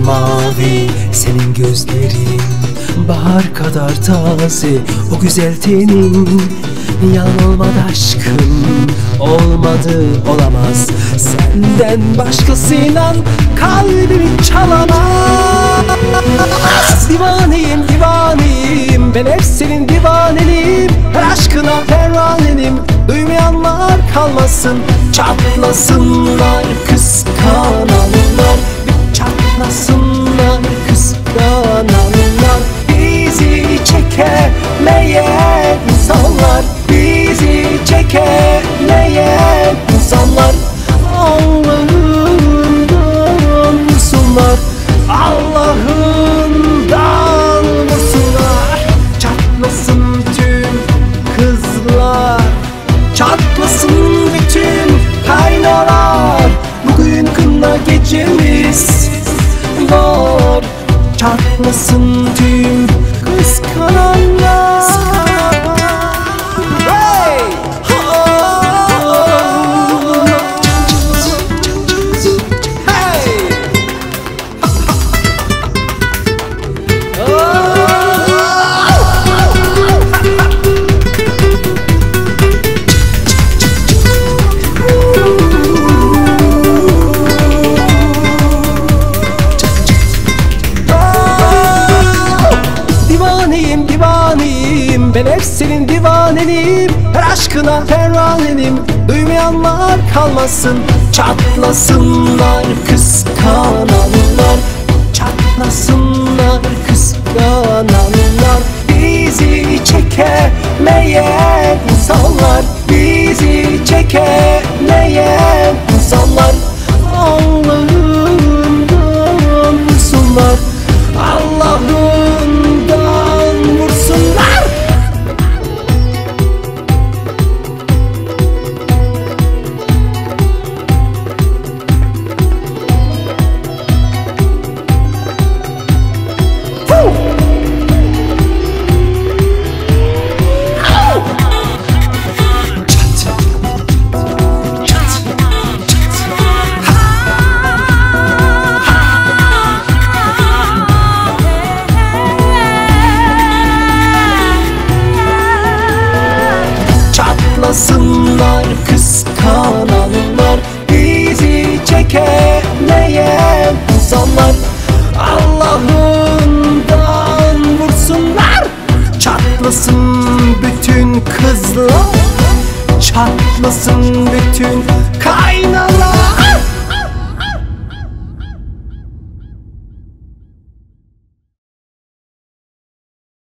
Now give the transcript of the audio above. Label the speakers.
Speaker 1: mavi senin gözlerin, bahar kadar taze o güzel tenin. Yalan olmadı aşkım, olmadı olamaz, senden başkasıyla kalbimi çalamaz. Divaneyim divaneyim, ben hep senin divanenim. Her aşkına pervanenim, duymayanlar kalmasın. Çatlasınlar kıskananlar, çatlasınlar kıskananlar. Bizi çekemeyen insanlar, bizi çekemeyen insanlar. Allah'ından vursunlar, Allah'ından vursunlar. Çatlasın tüm kızlar, çatlasın bütün kaynalar. Bugün kına gecemiz var, çatlasın tüm kıskananlar. Hey! Hey! Divaneyim divaneyim, ben hep senin divanenim. Her aşkına pervanenim, duymayanlar kalmasın. Çatlasınlar kıskananlar, çatlasınlar kıskananlar. Bizi çekemeyen insanlar, bizi çekemeyen insanlar. Allah'ından vursunlar, Allah'ından vursunlar. Çatlasınlar kıskananlar, bizi çekemeyen insanlar. Allah'ından vursunlar, çatlasın bütün kızlar, çatlasın bütün kaynalar.